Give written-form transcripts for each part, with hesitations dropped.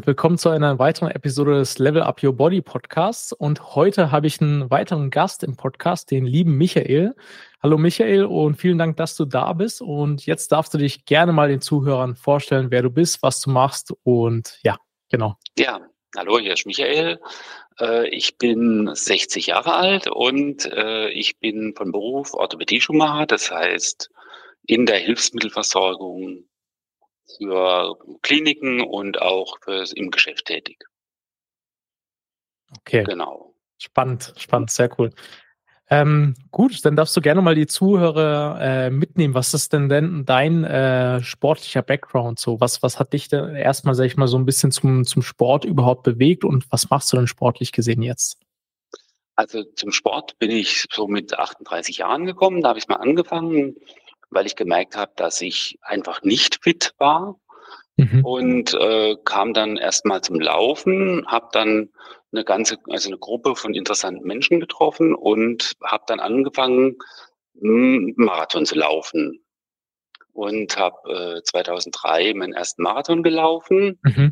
und willkommen zu einer weiteren Episode des Level Up Your Body Podcasts. Und heute habe ich einen weiteren Gast im Podcast, den lieben Michael. Hallo Michael und vielen Dank, dass du da bist. Und jetzt darfst du dich gerne mal den Zuhörern vorstellen, wer du bist, was du machst und ja, genau. Ja, hallo, hier ist Michael. Ich bin 60 Jahre alt und ich bin von Beruf Orthopädie-Schuhmacher, das heißt in der Hilfsmittelversorgung für Kliniken und auch im Geschäft tätig. Okay, Genau. spannend, sehr cool. Gut, dann darfst du gerne mal die Zuhörer mitnehmen. Was ist denn dein sportlicher Background so? Was hat dich denn erstmal, sag ich mal, so ein bisschen zum Sport überhaupt bewegt und was machst du denn sportlich gesehen jetzt? Also zum Sport bin ich so mit 38 Jahren gekommen. Da habe ich mal angefangen, weil ich gemerkt habe, dass ich einfach nicht fit war. Mhm. Und kam dann erstmal zum Laufen, habe dann eine Gruppe von interessanten Menschen getroffen und habe dann angefangen, Marathon zu laufen und habe 2003 meinen ersten Marathon gelaufen, Mhm.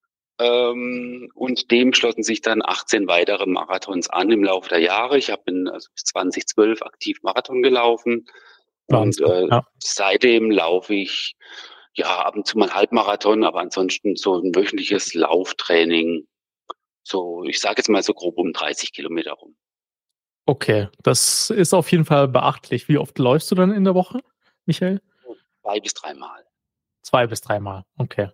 und dem schlossen sich dann 18 weitere Marathons an im Laufe der Jahre. Ich bin also bis 2012 aktiv Marathon gelaufen und Wahnsinn, ja. seitdem laufe ich ja ab und zu mal Halbmarathon, aber ansonsten so ein wöchentliches Lauftraining. So, ich sage jetzt mal so grob um 30 Kilometer rum. Okay, das ist auf jeden Fall beachtlich. Wie oft läufst du dann in der Woche, Michael? 2 bis 3 Mal. 2 bis 3 Mal, okay.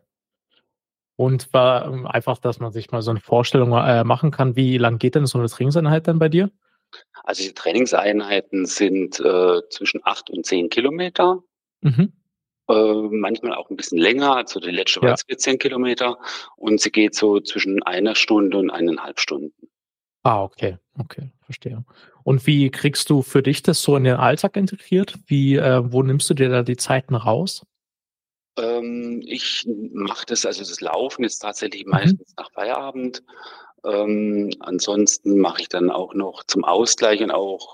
Und war einfach, dass man sich mal so eine Vorstellung machen kann, wie lang geht denn so eine Trainingseinheit dann bei dir? Also die Trainingseinheiten sind zwischen 8 und 10 Kilometer, Mhm. manchmal auch ein bisschen länger. Also die letzte war Ja. jetzt 14 Kilometer und sie geht so zwischen einer Stunde und 1,5 Stunden. Ah, okay, okay, verstehe. Und wie kriegst du für dich das so in den Alltag integriert? Wo nimmst du dir da die Zeiten raus? Ich mache das Laufen jetzt tatsächlich Mhm. meistens nach Feierabend. Ansonsten mache ich dann auch noch zum Ausgleich und auch,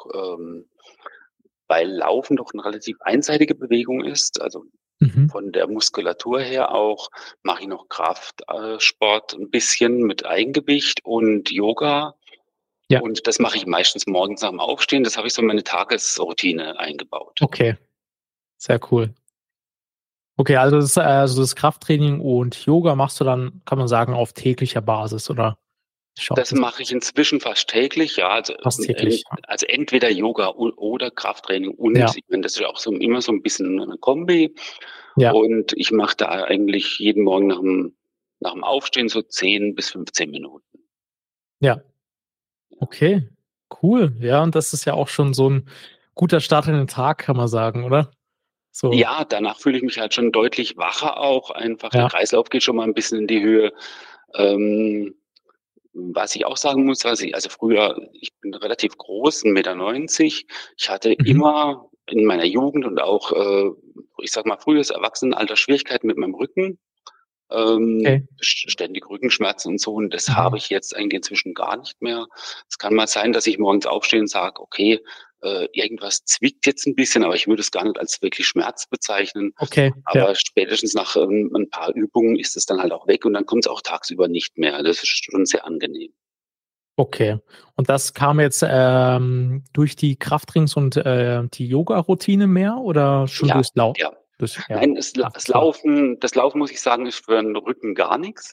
weil Laufen doch eine relativ einseitige Bewegung ist, also Mhm. von der Muskulatur her auch, mache ich noch Kraftsport Sport 'n bisschen mit Eigengewicht und Yoga. Ja, Und das mache ich meistens morgens nach dem Aufstehen. Das habe ich so in meine Tagesroutine eingebaut. okay, sehr cool. Okay, also das Krafttraining und Yoga machst du dann, kann man sagen, auf täglicher Basis oder wie schaut Das das mache ich inzwischen fast täglich, ja, fast täglich? Ja. also entweder Yoga oder Krafttraining und Ja, ich meine, das ist ja auch so immer so ein bisschen eine Kombi ja, und ich mache da eigentlich jeden Morgen nach dem Aufstehen so 10 bis 15 Minuten. ja. Okay, cool. Ja, und das ist ja auch schon so 'n guter Start in den Tag, kann man sagen, oder? So, Ja, danach fühle ich mich halt schon deutlich wacher auch einfach. Der ja. Kreislauf geht schon mal ein bisschen in die Höhe. Ähm, Was ich auch sagen muss, also früher ich bin relativ groß, 1,90 m. Ich hatte Mhm. immer in meiner Jugend und auch, ich sage mal, frühes Erwachsenenalter Schwierigkeiten mit meinem Rücken, Okay. ständig Rückenschmerzen und so und das habe Mhm. ich jetzt eigentlich inzwischen gar nicht mehr. Es kann mal sein, dass ich morgens aufstehe und sage: „Okay, irgendwas zwickt jetzt ein bisschen“, aber ich würde es gar nicht als wirklich Schmerz bezeichnen. Okay, ja, Aber spätestens nach, 'n paar Übungen ist es dann halt auch weg und dann kommt es auch tagsüber nicht mehr. Das ist schon sehr angenehm. okay. Und das kam jetzt, durch die Krafttrainings und, die Yoga-Routine mehr oder schon Ja, durchs Lau ja. durch ja, Nein, das Lau Das Laufen, muss ich sagen, ist für 'n Rücken gar nix.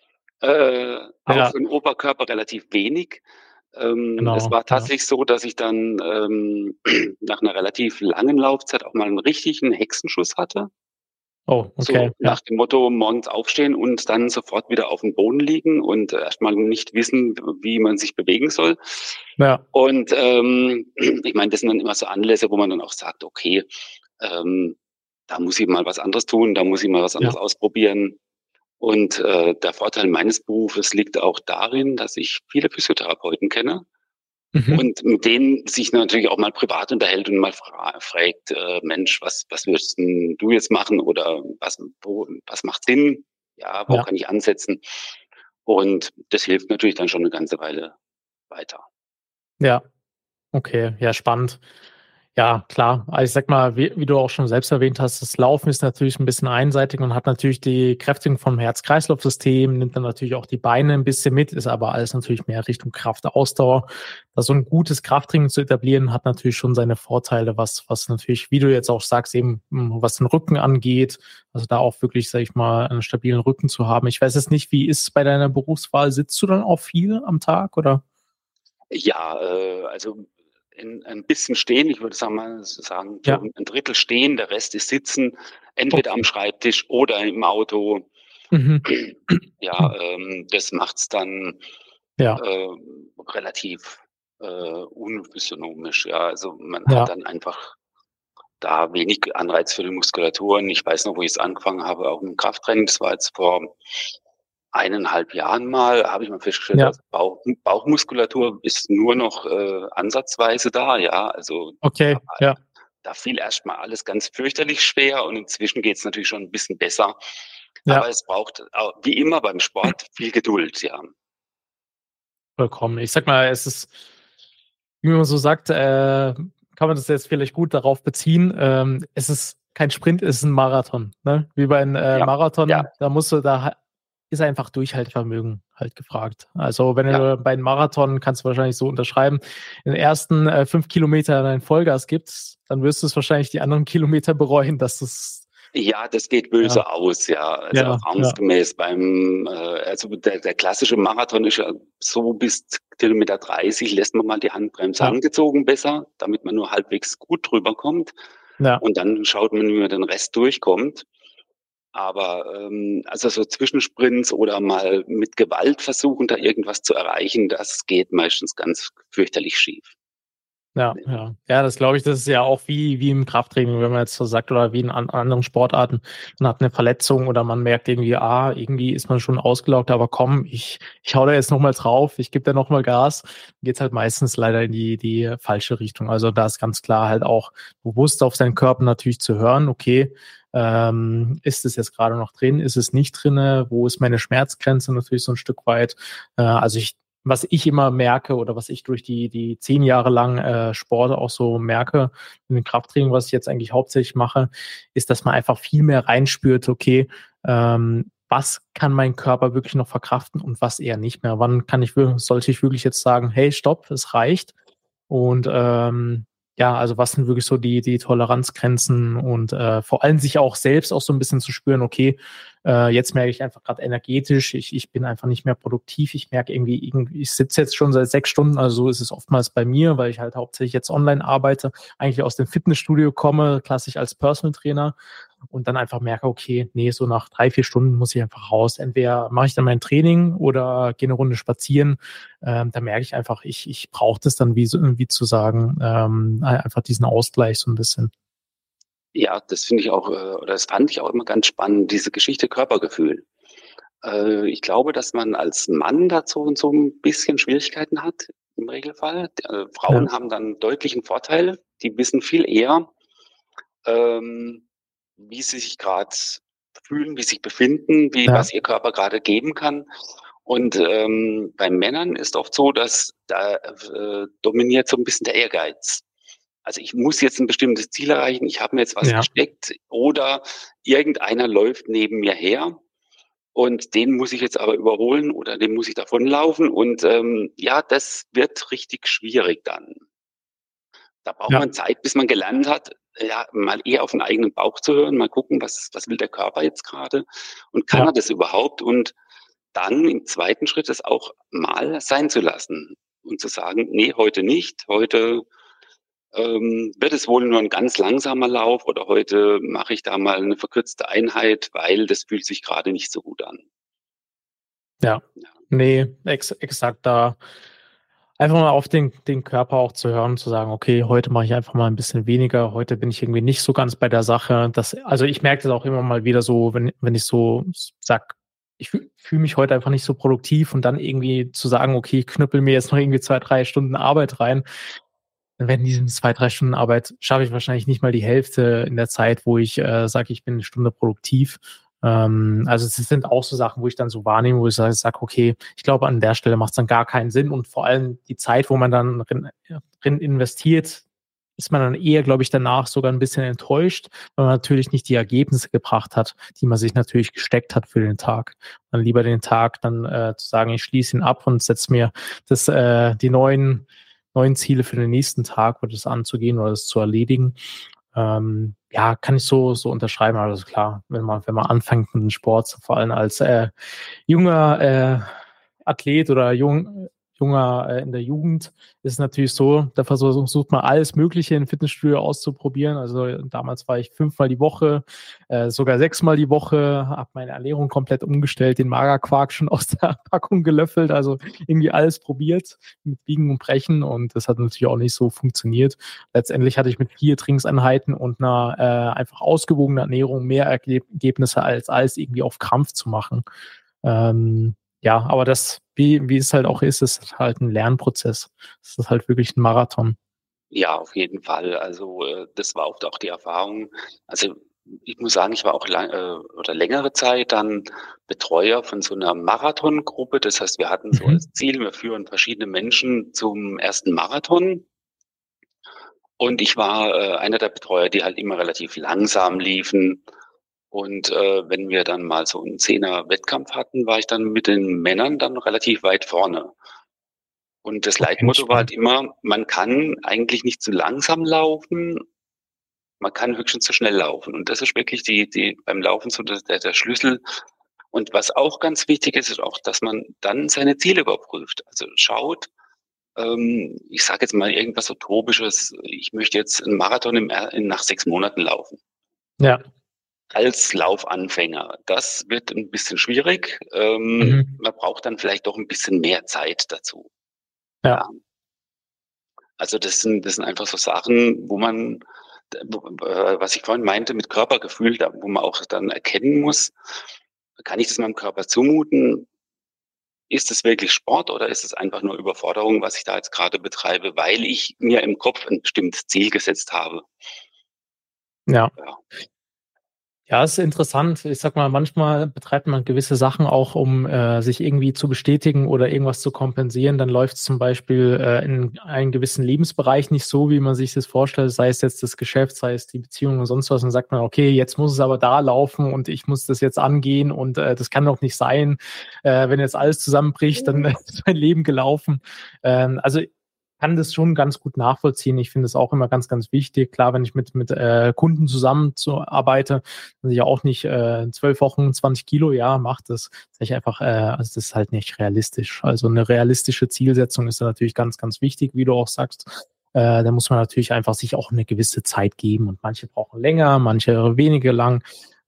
Auch ja, für 'n Oberkörper relativ wenig. Es genau, war ja. tatsächlich so, dass ich dann, nach 'ner relativ langen Laufzeit auch mal 'n richtigen Hexenschuss hatte. Oh, okay, So ja, nach dem Motto morgens aufstehen und dann sofort wieder aufm Boden liegen und erst mal nicht wissen, wie man sich bewegen soll. ja, Und, ich meine, das sind dann immer so Anlässe, wo man dann auch sagt: „Okay, ähm, da muss ich mal was anderes tun, da muss ich mal was ja. anderes ausprobieren.“ Und, der Vorteil meines Berufes liegt auch darin, dass ich viele Physiotherapeuten kenne Mhm. und mit denen sich natürlich auch mal privat unterhält und mal fragt: „Mensch, was würdest 'n du jetzt machen?“ Oder „Was macht Sinn? Ja, wo Ja, kann ich ansetzen?“ Und das hilft natürlich dann schon eine ganze Weile weiter. ja, okay, ja, spannend. Ja, klar. Also ich sag mal, wie du auch schon selbst erwähnt hast, das Laufen ist natürlich ein bisschen einseitig und hat natürlich die Kräftigung vom Herz-Kreislauf-System, nimmt dann natürlich auch die Beine ein bisschen mit, ist aber alles natürlich mehr Richtung Kraft, Ausdauer. Da so ein gutes Krafttraining zu etablieren, hat natürlich schon seine Vorteile, was natürlich, wie du jetzt auch sagst, eben was den Rücken angeht, also da auch wirklich, sag ich mal, einen stabilen Rücken zu haben. Ich weiß jetzt nicht, wie ist es bei deiner Berufswahl? Sitzt du dann auch viel am Tag oder? Ja, also ein bisschen stehen, ich würde sagen, so Ja, ein Drittel stehen, der Rest ist sitzen, entweder am okay. Schreibtisch oder im Auto. Mhm. Ja, das macht's dann Ja, äh, relativ unphysiognomisch. Ja, also man hat ja, dann einfach da wenig Anreiz für die Muskulatur. Und ich weiß noch, wo ich es angefangen habe, auch im Krafttraining, das war jetzt vor 1,5 Jahren mal, habe ich mal festgestellt, ja. dass Bauchmuskulatur ist nur noch ansatzweise da, ja. Also da Okay, war ja. da fiel erst mal alles ganz fürchterlich schwer und inzwischen geht's natürlich schon ein bisschen besser. Aber Ja, es braucht au wie immer beim Sport viel Geduld, ja. vollkommen. Ich sag mal, es ist, wie man so sagt, kann man das jetzt vielleicht gut darauf beziehen. Es ist kein Sprint, es ist ein Marathon. Ne? Wie bei einem Ja, ja, Marathon, ist einfach Durchhaltevermögen halt gefragt. Also wenn ja. du bei einem Marathon, kannst du wahrscheinlich so unterschreiben, in den ersten 5 Kilometern ein Vollgas gibst, dann wirst du es wahrscheinlich die anderen Kilometer bereuen, dass das, Ja, das geht ja, böse aus, ja. Also ja, ja, erfahrungsgemäß also der klassische Marathon ist ja so, bis Kilometer 30 lässt man mal die Handbremse ja, angezogen besser, damit man nur halbwegs gut drüber kommt. ja. Und dann schaut man, wie man den Rest durchkommt. Aber also so Zwischensprints oder mal mit Gewalt versuchen, da irgendwas zu erreichen, das geht meistens ganz fürchterlich schief. Ja, ja. Ja, das glaube ich, das ist ja auch wie im Krafttraining, wenn man jetzt so sagt, oder wie in anderen Sportarten. Man hat eine Verletzung oder man merkt irgendwie, irgendwie ist man schon ausgelaugt, aber komm, ich hau da jetzt noch mal drauf, ich gebe da noch mal Gas. Geht's halt meistens leider in die falsche Richtung. Also da ist ganz klar halt auch bewusst auf seinen Körper natürlich zu hören, okay, ist es jetzt gerade noch drin, ist es nicht drinne, wo ist meine Schmerzgrenze natürlich so ein Stück weit. Also was ich immer merke oder was ich durch die 10 Jahre lang Sport auch so merke, in dem Krafttraining, was ich jetzt eigentlich hauptsächlich mache, ist, dass man einfach viel mehr reinspürt, okay, was kann mein Körper wirklich noch verkraften und was eher nicht mehr? Wann sollte ich wirklich jetzt sagen, hey, stopp, es reicht? Und ja, also was sind wirklich so die Toleranzgrenzen und vor allem sich auch selbst auch so ein bisschen zu spüren, okay, jetzt merke ich einfach gerade energetisch, ich bin einfach nicht mehr produktiv, ich merke irgendwie, ich sitze jetzt schon seit 6 Stunden, also so ist es oftmals bei mir, weil ich halt hauptsächlich jetzt online arbeite, eigentlich aus dem Fitnessstudio komme, klassisch als Personal Trainer und dann einfach merke, okay, nee, so nach 3, 4 Stunden muss ich einfach raus. Entweder mache ich dann mein Training oder gehe eine Runde spazieren. Da merke ich einfach, ich brauche das dann, wie zu sagen, einfach diesen Ausgleich so ein bisschen. Ja, das finde ich auch, oder das fand ich auch immer ganz spannend, diese Geschichte Körpergefühl. Ich glaube, dass man als Mann dazu so ein bisschen Schwierigkeiten hat im Regelfall. Ja, Frauen haben dann deutlichen Vorteil. Die wissen viel eher, ähm, wie sie sich gerade fühlen, wie sie sich befinden, ja, was ihr Körper gerade geben kann. Und bei Männern ist oft so, dass da dominiert so ein bisschen der Ehrgeiz. Also ich muss jetzt ein bestimmtes Ziel erreichen, ich habe mir jetzt was ja, gesteckt oder irgendeiner läuft neben mir her und den muss ich jetzt aber überholen oder den muss ich davonlaufen und ja, das wird richtig schwierig dann. Da braucht ja, man Zeit, bis man gelernt hat, ja, mal eher auf den eigenen Bauch zu hören, mal gucken, was will der Körper jetzt gerade und kann ja, er das überhaupt? Und dann im zweiten Schritt es auch mal sein zu lassen und zu sagen: „Nee, heute nicht. Heute wird es wohl nur ein ganz langsamer Lauf oder heute mache ich da mal eine verkürzte Einheit, weil das fühlt sich gerade nicht so gut an." ja. Ja, Nee, exakt da. Einfach mal auf den Körper auch zu hören, zu sagen, okay, heute mache ich einfach mal ein bisschen weniger, heute bin ich irgendwie nicht so ganz bei der Sache. Also ich merke das auch immer mal wieder so, wenn ich so sag, ich fühl mich heute einfach nicht so produktiv und dann irgendwie zu sagen, okay, ich knüppel mir jetzt noch irgendwie 2, 3 Stunden Arbeit rein. Dann werden diesen 2, 3 Stunden Arbeit schaffe ich wahrscheinlich nicht mal die Hälfte in der Zeit, wo ich sage, ich bin eine Stunde produktiv. Also es sind auch so Sachen, wo ich dann so wahrnehme, wo ich sage, okay, ich glaube, an der Stelle macht es dann gar keinen Sinn und vor allem die Zeit, wo man dann drin investiert, ist man dann eher, glaube ich, danach sogar ein bisschen enttäuscht, weil man natürlich nicht die Ergebnisse gebracht hat, die man sich natürlich gesteckt hat für den Tag. Dann lieber den Tag dann zu sagen, ich schließe ihn ab und setze mir die neuen Ziele für den nächsten Tag oder das anzugehen oder das zu erledigen. Ja, kann ich so unterschreiben. Also klar, wenn man anfängt mit dem Sport, vor allem als junger Athlet oder junger in der Jugend, ist es natürlich so, da versucht man alles Mögliche im Fitnessstudio auszuprobieren. Also damals war ich 5-mal die Woche, sogar 6-mal die Woche, habe meine Ernährung komplett umgestellt, den Magerquark schon aus der Packung gelöffelt, also irgendwie alles probiert mit Biegen und Brechen und das hat natürlich auch nicht so funktioniert. Letztendlich hatte ich mit 4 Trainingseinheiten und einer einfach ausgewogenen Ernährung mehr Ergebnisse als alles irgendwie auf Krampf zu machen. Ja, aber wie es halt auch ist halt ein Lernprozess. Es ist halt wirklich ein Marathon. Ja, auf jeden Fall. Also, das war oft auch die Erfahrung. Also, ich muss sagen, ich war auch oder längere Zeit dann Betreuer von so einer Marathongruppe. Das heißt, wir hatten so Mhm. als Ziel, wir führen verschiedene Menschen zum ersten Marathon. Und ich war, einer der Betreuer, die halt immer relativ langsam liefen. Und, wenn wir dann mal so 'n 10er Wettkampf hatten, war ich dann mit den Männern dann relativ weit vorne. Und das Okay, Leitmotto war halt spannend. immer: Man kann eigentlich nicht zu langsam laufen, man kann höchstens zu schnell laufen. Und das ist wirklich die beim Laufen so der Schlüssel. Und was auch ganz wichtig ist, ist auch, dass man dann seine Ziele überprüft. Also schaut, ich sage jetzt mal irgendwas Utopisches, ich möchte jetzt 'n Marathon nach 6 Monaten laufen. Ja. Als Laufanfänger. Das wird 'n bisschen schwierig. Mhm. Man braucht dann vielleicht doch 'n bisschen mehr Zeit dazu. Ja. Ja. Also, das sind einfach so Sachen, wo man was ich vorhin meinte mit Körpergefühl, da wo man auch dann erkennen muss, kann ich das meinem Körper zumuten? Ist es wirklich Sport oder ist es einfach nur Überforderung, was ich da jetzt grade betreibe, weil ich mir im Kopf 'n bestimmtes Ziel gesetzt habe? Ja. Ja. Ja, ist interessant. Ich sag mal, manchmal betreibt man gewisse Sachen auch, um sich irgendwie zu bestätigen oder irgendwas zu kompensieren. Dann läuft es zum Beispiel in einem gewissen Lebensbereich nicht so, wie man sich das vorstellt, sei es jetzt das Geschäft, sei es die Beziehung und sonst was. Dann sagt man, okay, jetzt muss es aber da laufen und ich muss das jetzt angehen und das kann doch nicht sein. Wenn jetzt alles zusammenbricht, dann ist mein Leben gelaufen. Also kann das schon ganz gut nachvollziehen. Ich finde es auch immer ganz, ganz wichtig. Klar, wenn ich mit Kunden zusammenarbeite, dass ich auch nicht 12 Wochen 20 Kilo, ja, macht das. Sag ich einfach, also das ist halt nicht realistisch. Also eine realistische Zielsetzung ist da natürlich ganz, ganz wichtig, wie du auch sagst. Da muss man natürlich einfach sich auch eine gewisse Zeit geben und manche brauchen länger, manche weniger lang.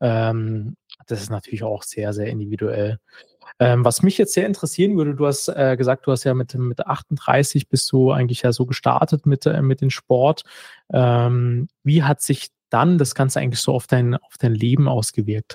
Das ist natürlich auch sehr, sehr individuell. Was mich jetzt sehr interessieren würde, du hast gesagt, du hast ja mit 38 bist du eigentlich ja so gestartet mit dem Sport. Wie hat sich dann das Ganze eigentlich so auf dein Leben ausgewirkt?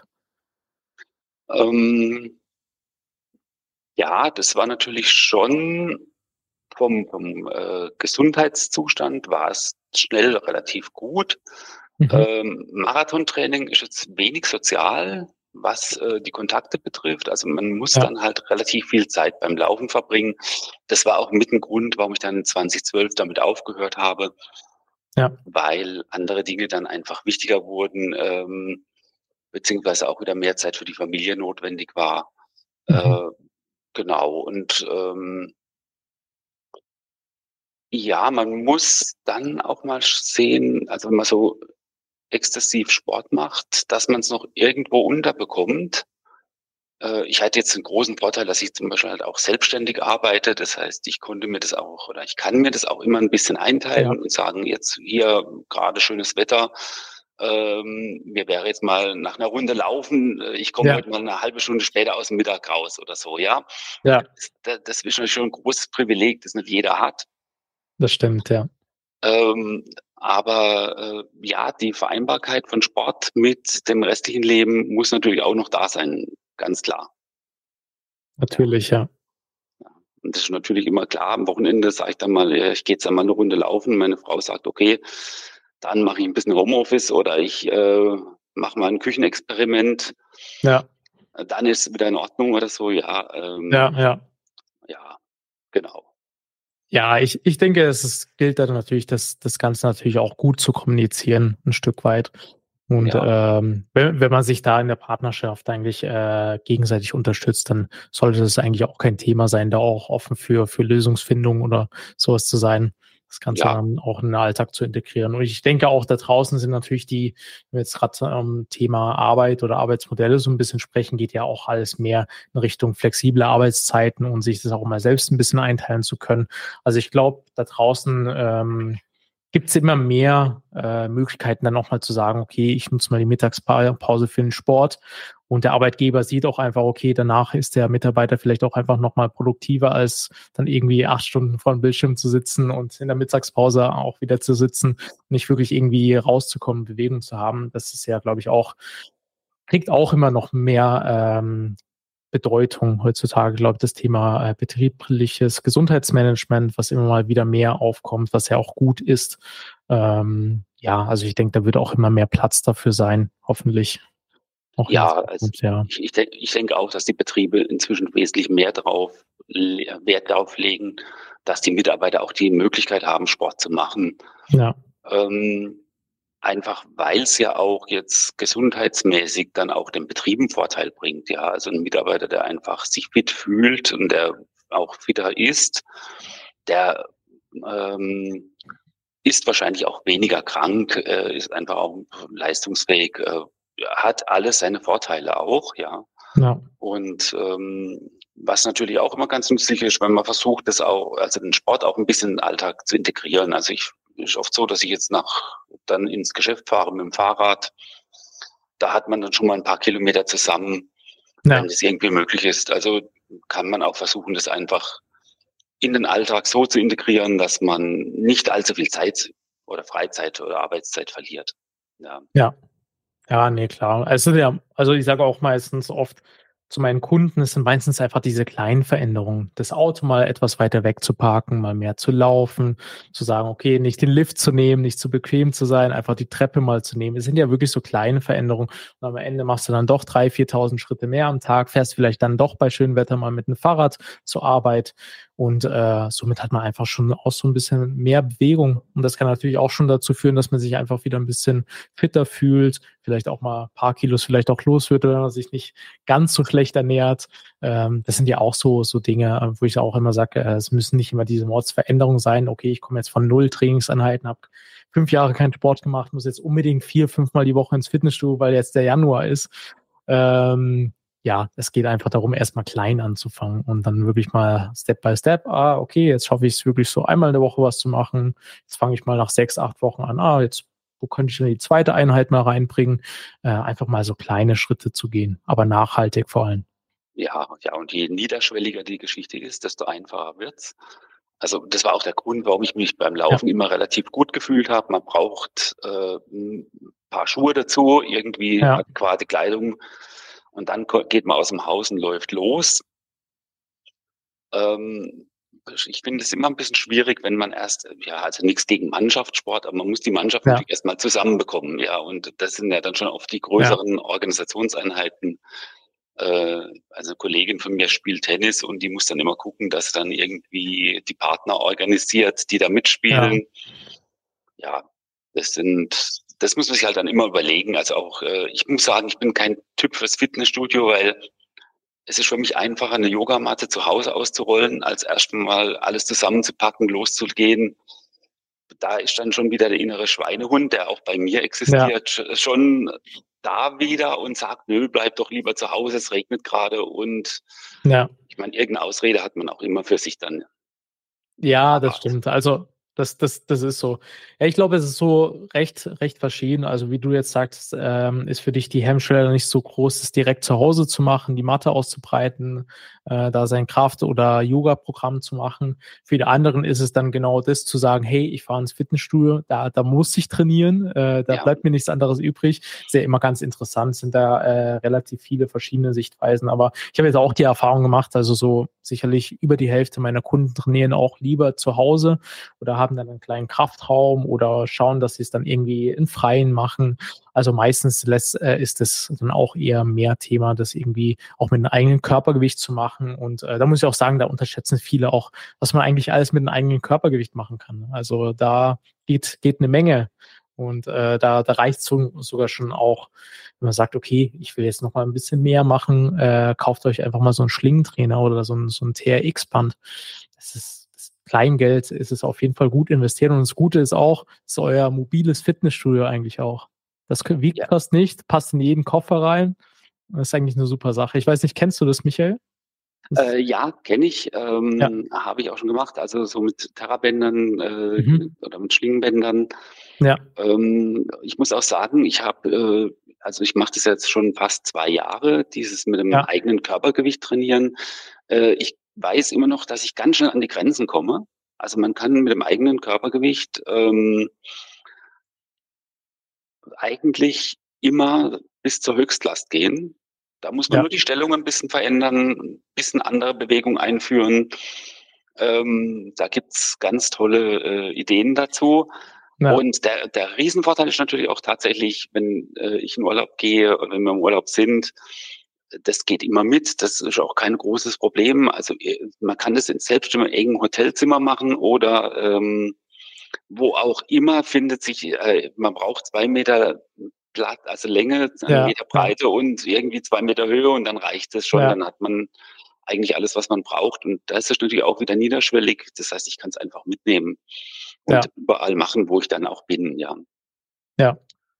Ähm, ja, das war natürlich schon vom Gesundheitszustand war es schnell relativ gut. Mhm. Marathontraining ist jetzt wenig sozial, was, die Kontakte betrifft. Also, man muss Ja, dann halt relativ viel Zeit beim Laufen verbringen. Das war auch mit 'n Grund, warum ich dann 2012 damit aufgehört habe, ja. weil andere Dinge dann einfach wichtiger wurden, beziehungsweise auch wieder mehr Zeit für die Familie notwendig war. Mhm. Äh, genau und, ja, man muss dann auch mal sehen, also, wenn man so exzessiv Sport macht, dass man es noch irgendwo unterbekommt. Ich hatte jetzt 'n großen Vorteil, dass ich zum Beispiel halt auch selbstständig arbeite. Das heißt, ich konnte mir das auch oder ich kann mir das auch immer 'n bisschen Ja, einteilen und sagen: „Jetzt hier grade schönes Wetter, mir wäre jetzt mal nach 'ner Runde laufen ich komme ja, heute mal 'ne halbe Stunde später aus'm Mittag raus“ oder so, ja? ja, Das ist natürlich schon 'n großes Privileg, das nicht jeder hat. das stimmt, ja. Ähm, aber, ja, die Vereinbarkeit von Sport mit dem restlichen Leben muss natürlich auch noch da sein, ganz klar. Ja, Natürlich, ja. ja. Und das ist natürlich immer klar, am Wochenende sage ich dann mal: ich gehe jetzt einmal eine Runde laufen.“ Meine Frau sagt: „Okay, dann mache ich ein bisschen Homeoffice oder ich, mache mal ein Küchenexperiment.“ Ja, Dann ist es wieder in Ordnung oder so, ja, ja, ja. ja, genau. Ja, ich denke, gilt dann natürlich, das Ganze natürlich auch gut zu kommunizieren, ein Stück weit. Und Ja, wenn man sich da in der Partnerschaft eigentlich gegenseitig unterstützt, dann sollte das eigentlich auch kein Thema sein, da auch offen für Lösungsfindung oder sowas zu sein, das Ganze ja, dann auch in den Alltag zu integrieren. Und ich denke auch, da draußen sind natürlich wenn wir jetzt gerade Thema Arbeit oder Arbeitsmodelle so ein bisschen sprechen, geht ja auch alles mehr in Richtung flexible Arbeitszeiten und sich das auch mal selbst ein bisschen einteilen zu können. Also ich glaube, da draußen gibt es immer mehr Möglichkeiten, dann auch mal zu sagen, okay, ich nutze mal die Mittagspause für den Sport. Und der Arbeitgeber sieht auch einfach, okay, danach ist der Mitarbeiter vielleicht auch einfach nochmal produktiver, als dann irgendwie 8 Stunden vor dem Bildschirm zu sitzen und in der Mittagspause auch wieder zu sitzen, nicht wirklich irgendwie rauszukommen, Bewegung zu haben. Das ist ja, glaube ich, kriegt auch immer noch mehr Bedeutung heutzutage, glaube ich, das Thema betriebliches Gesundheitsmanagement, was immer mal wieder mehr aufkommt, was ja auch gut ist. Ja, also ich denke, da wird auch immer mehr Platz dafür sein, hoffentlich auch in der ja, also Zukunft, ja. ich denke auch, dass die Betriebe inzwischen wesentlich mehr Wert darauf legen, dass die Mitarbeiter auch die Möglichkeit haben, Sport zu machen. Ja, Ähm, Einfach weil es ja auch jetzt gesundheitsmäßig dann auch den Betrieben Vorteil bringt. Ja, also ein Mitarbeiter, der einfach sich fit fühlt und der auch fitter ist, der ähm, ist wahrscheinlich auch weniger krank, ist einfach auch leistungsfähig, hat alles seine Vorteile auch, ja. ja, Und was natürlich auch immer ganz nützlich ist, wenn man versucht, das auch, also den Sport auch ein bisschen in den Alltag zu integrieren. Also ist oft so, dass ich jetzt dann ins Geschäft fahre mit dem Fahrrad. Da hat man dann schon mal ein paar Kilometer zusammen, wenn ja. das irgendwie möglich ist. Also kann man auch versuchen, das einfach in den Alltag so zu integrieren, dass man nicht allzu viel Zeit oder Freizeit oder Arbeitszeit verliert. Ja, Ja. Ja, ne, klar. Also ich sage auch meistens oft zu meinen Kunden, es sind meistens einfach diese kleinen Veränderungen. Das Auto mal etwas weiter weg zu parken, mal mehr zu laufen, zu sagen: „Okay, nicht den Lift zu nehmen, nicht zu bequem zu sein, einfach die Treppe mal zu nehmen." Es sind ja wirklich so kleine Veränderungen und am Ende machst du dann doch 3.000, 4.000 Schritte mehr am Tag, fährst vielleicht dann doch bei schönem Wetter mal mit dem Fahrrad zur Arbeit und somit hat man einfach schon auch so ein bisschen mehr Bewegung und das kann natürlich auch schon dazu führen, dass man sich einfach wieder ein bisschen fitter fühlt, vielleicht auch mal ein paar Kilos vielleicht auch los wird, wenn man sich nicht ganz so schlecht ernährt. Das sind ja auch so Dinge, wo ich auch immer sage, es müssen nicht immer diese Mordsveränderungen sein. Okay, ich komme jetzt von 0 Trainingseinheiten, habe 5 Jahre keinen Sport gemacht, muss jetzt unbedingt 4, 5 Mal die Woche ins Fitnessstudio, weil jetzt der Januar ist. Ähm, ja, es geht einfach darum, erstmal klein anzufangen und dann wirklich mal Step by Step. Okay, jetzt schaffe ich es wirklich so einmal in der Woche was zu machen. Jetzt fange ich mal nach 6, 8 Wochen an. Jetzt wo könnte ich denn die zweite Einheit mal reinbringen? Einfach mal so kleine Schritte zu gehen, aber nachhaltig vor allem. ja, ja. Und je niederschwelliger die Geschichte ist, desto einfacher wird's. Also das war auch der Grund, warum ich mich beim Ja, Laufen immer relativ gut gefühlt habe. Man braucht ein paar Schuhe dazu, irgendwie ja, adäquate Kleidung und dann geht man aus dem Haus und läuft los. Ähm, Ich finde es immer ein bisschen schwierig, wenn man erst, ja, also nichts gegen Mannschaftssport, aber man muss die Mannschaft ja, natürlich erst mal zusammenbekommen, ja. Und das sind ja dann schon oft die ja, größeren Organisationseinheiten. Also eine Kollegin von mir spielt Tennis und die muss dann immer gucken, dass dann irgendwie die Partner organisiert, die da ja, mitspielen. Ja, das muss man sich halt dann immer überlegen. Also auch, ich muss sagen, ich bin kein Typ fürs Fitnessstudio, weil es ist für mich einfacher, eine Yogamatte zu Hause auszurollen, als erst mal alles zusammenzupacken, loszugehen. Da ist dann schon wieder der innere Schweinehund, der auch bei mir ja, existiert, schon da wieder und sagt, nö, bleib doch lieber zu Hause, es regnet gerade. Und ja. ich meine, irgendeine Ausrede hat man auch immer für sich dann Ja, das parat. stimmt. Also, das ist so. Ja, ich glaube, es ist so recht verschieden. Also, wie du jetzt sagst, ist für dich die Hemmschwelle nicht so groß, das direkt zu Hause zu machen, die Matte auszubreiten, da sein Kraft oder Yoga-Programm zu machen. Für die anderen ist es dann genau das, zu sagen: „Hey, ich fahre ins Fitnessstudio, da muss ich trainieren, da Ja, bleibt mir nichts anderes übrig." Ist ja immer ganz interessant, sind da, relativ viele verschiedene Sichtweisen. Aber ich habe jetzt auch die Erfahrung gemacht, also so sicherlich über die Hälfte meiner Kunden trainieren auch lieber zu Hause oder haben dann einen kleinen Kraftraum oder schauen, dass sie es dann irgendwie in Freien machen. Also meistens ist es dann auch eher mehr Thema, das irgendwie auch mit einem eigenen Körpergewicht zu machen. Und da muss ich auch sagen, da unterschätzen viele auch, was man eigentlich alles mit einem eigenen Körpergewicht machen kann. Also da geht eine Menge. Und da reicht es sogar schon auch, wenn man sagt, okay, ich will jetzt noch mal ein bisschen mehr machen, kauft euch einfach mal so einen Schlingentrainer oder so ein TRX-Band. Das Kleingeld ist es auf jeden Fall gut investiert. Und das Gute ist auch, ist euer mobiles Fitnessstudio eigentlich auch. Das wiegt Ja. fast nicht, passt in jeden Koffer rein. Das ist eigentlich eine super Sache. Ich weiß nicht, kennst du das, Michael? Ja, kenne ich, Ja. habe ich auch schon gemacht, also so mit Terrabändern Mhm. oder mit Schlingenbändern. Ja. Ich muss auch sagen, also ich mache das jetzt schon fast 2 Jahre, dieses mit dem Ja. eigenen Körpergewicht trainieren. Ich weiß immer noch, dass ich ganz schnell an die Grenzen komme. Also man kann mit dem eigenen Körpergewicht eigentlich immer bis zur Höchstlast gehen. Da muss man Ja. nur die Stellung ein bisschen verändern, ein bisschen andere Bewegung einführen. Da gibt's ganz tolle Ideen dazu. Ja. Und der Riesenvorteil ist natürlich auch tatsächlich, wenn ich in Urlaub gehe oder wenn wir im Urlaub sind, das geht immer mit. Das ist auch kein großes Problem. Also man kann das selbst in einem engen Hotelzimmer machen oder wo auch immer findet sich, man braucht 2 Meter Platz, also Länge, 1 Meter Ja. Breite und irgendwie 2 Meter Höhe und dann reicht es schon. Ja. Dann hat man eigentlich alles, was man braucht. Und da ist es natürlich auch wieder niederschwellig. Das heißt, ich kann es einfach mitnehmen und Ja. überall machen, wo ich dann auch bin, ja. Ja.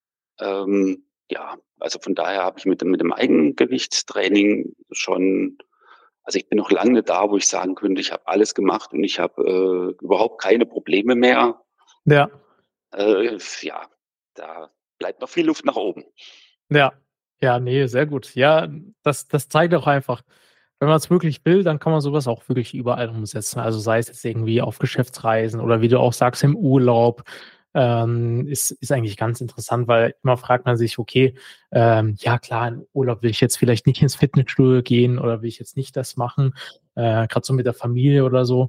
Ja, also von daher habe ich mit dem Eigengewichtstraining schon, also ich bin noch lange nicht da, wo ich sagen könnte, ich habe alles gemacht und ich habe überhaupt keine Probleme mehr. Ja. Ja, da bleibt noch viel Luft nach oben. Ja. Ja, ne, sehr gut. Ja, das zeigt auch einfach, wenn man es wirklich will, dann kann man sowas auch wirklich überall umsetzen. Also, sei es jetzt irgendwie auf Geschäftsreisen oder wie du auch sagst, im Urlaub. Ist eigentlich ganz interessant, weil immer fragt man sich: „Okay, ja klar, im Urlaub will ich jetzt vielleicht nicht ins Fitnessstudio gehen oder will ich jetzt nicht das machen, grad so mit der Familie oder so.“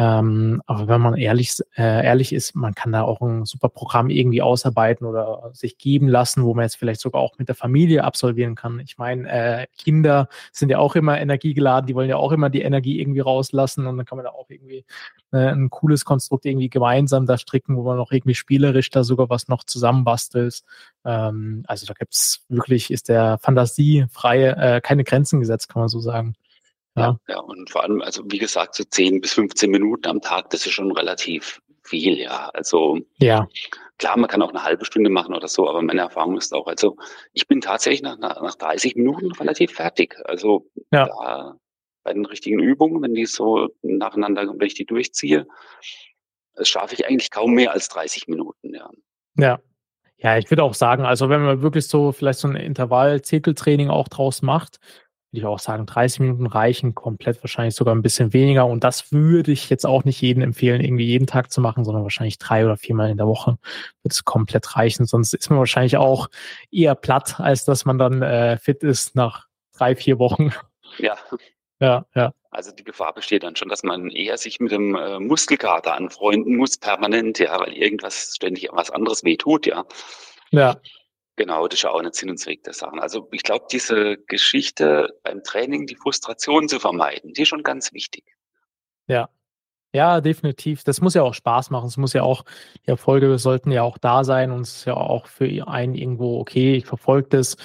Aber wenn man ehrlich ist, man kann da auch ein super Programm irgendwie ausarbeiten oder sich geben lassen, wo man jetzt vielleicht sogar auch mit der Familie absolvieren kann. Ich meine, Kinder sind ja auch immer energiegeladen, die wollen ja auch immer die Energie irgendwie rauslassen und dann kann man da auch irgendwie, 'n cooles Konstrukt irgendwie gemeinsam da stricken, wo man auch irgendwie spielerisch da sogar was noch zusammenbastelt. Also, da gibt's wirklich ist der Fantasie freie keine Grenzen gesetzt, kann man so sagen. Ja, Ja. ja, und vor allem, also wie gesagt, so 10 bis 15 Minuten am Tag, das ist schon relativ viel, ja. Also Ja. klar, man kann auch 1/2 Stunde machen oder so, aber meine Erfahrung ist auch, also ich bin tatsächlich nach 30 Minuten relativ fertig. Also Ja. da bei den richtigen Übungen, wenn die so nacheinander, wenn ich die durchziehe, das schaffe ich eigentlich kaum mehr als 30 Minuten, ja. Ja. Ja, ich würde auch sagen, also, wenn man wirklich so vielleicht so 'n Intervall-Zirkeltraining auch draus macht, würde ich auch sagen, 30 Minuten reichen komplett, wahrscheinlich sogar 'n bisschen weniger. Und das würde ich jetzt auch nicht jedem empfehlen, irgendwie jeden Tag zu machen, sondern wahrscheinlich 3 oder viermal in der Woche wird es komplett reichen. Sonst ist man wahrscheinlich auch eher platt, als dass man dann, fit ist nach 3 4 Wochen. Ja, Ja, ja, also die Gefahr besteht dann schon, dass man eher sich mit dem Muskelkater anfreunden muss, permanent, ja, weil irgendwas ständig was anderes wehtut, ja. ja, Genau, das ist ja auch nicht Sinn und Zweck der Sachen. Also ich glaube, diese Geschichte beim Training, die Frustration zu vermeiden, die ist schon ganz wichtig. ja. Ja, definitiv. Das muss ja auch Spaß machen. Es muss ja auch die Erfolge sollten ja auch da sein und es ist ja auch für einen irgendwo: „Okay, ich verfolge das.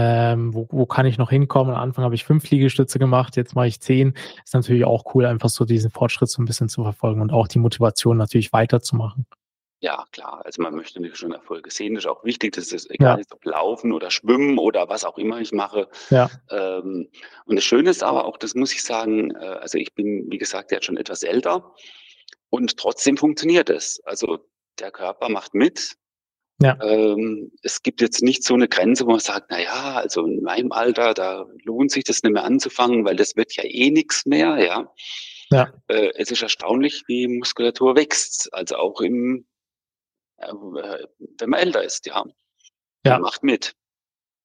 Wo kann ich noch hinkommen?“ Am Anfang habe ich 5 Liegestütze gemacht, jetzt mache ich 10. Ist natürlich auch cool, einfach so diesen Fortschritt so ein bisschen zu verfolgen und auch die Motivation natürlich weiterzumachen. Ja, klar, also man möchte natürlich schon Erfolge sehen. Das ist auch wichtig, dass es egal Ja, ist, ob Laufen oder Schwimmen oder was auch immer ich mache. ja, Und das Schöne ist aber auch, das muss ich sagen, also ich bin, wie gesagt, jetzt schon etwas älter und trotzdem funktioniert es. Also der Körper macht mit. ja, Es gibt jetzt nicht so eine Grenze, wo man sagt: „Na ja, also in meinem Alter, da lohnt sich das nicht mehr anzufangen, weil das wird ja eh nix mehr“, ja. ja. Es ist erstaunlich, wie Muskulatur wächst, also auch wenn man älter ist, ja. Man Ja. macht mit.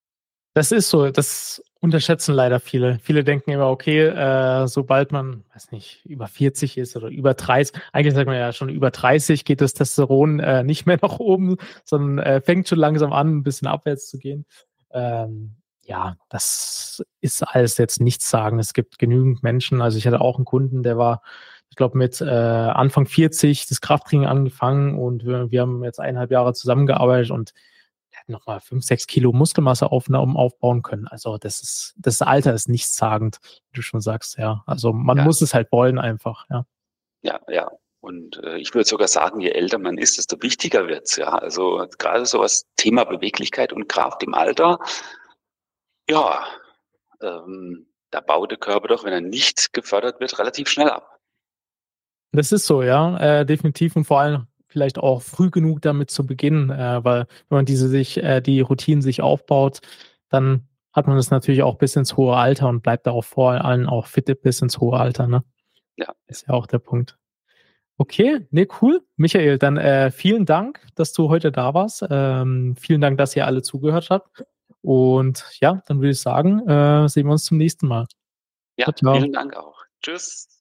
Das ist so, das unterschätzen leider viele. Viele denken immer, okay, sobald man, weiß nicht, über 40 ist oder über 30, eigentlich sagt man ja schon über 30 geht das Testosteron nicht mehr nach oben, sondern fängt schon langsam an, ein bisschen abwärts zu gehen. Ja, das ist alles jetzt nichts sagen. Es gibt genügend Menschen. Also ich hatte auch einen Kunden, der war, ich glaube, mit Anfang 40 das Krafttraining angefangen und wir haben jetzt 1,5 Jahre zusammengearbeitet und der hat nochmal 5, 6 Kilo Muskelmasse aufbauen können. Also das Alter ist nichtssagend, wie du schon sagst, ja. Also man Ja, muss es halt wollen einfach, ja. ja, ja. Und ich würde sogar sagen, je älter man ist, desto wichtiger wird's, ja. Also gerade so das Thema Beweglichkeit und Kraft im Alter, ja, da baut der Körper doch, wenn er nicht gefördert wird, relativ schnell ab. Das ist so, ja, definitiv und vor allem vielleicht auch früh genug damit zu beginnen, weil wenn man die Routinen sich aufbaut, dann hat man das natürlich auch bis ins hohe Alter und bleibt da auch vor allem auch fit bis ins hohe Alter, ne? Ja, Ist ja auch der Punkt. Okay, ne, cool. Michael, dann, vielen Dank, dass du heute da warst. Vielen Dank, dass ihr alle zugehört habt. Und ja, dann würde ich sagen, sehen wir uns zum nächsten Mal. ja, Ciao. vielen Dank auch. Tschüss.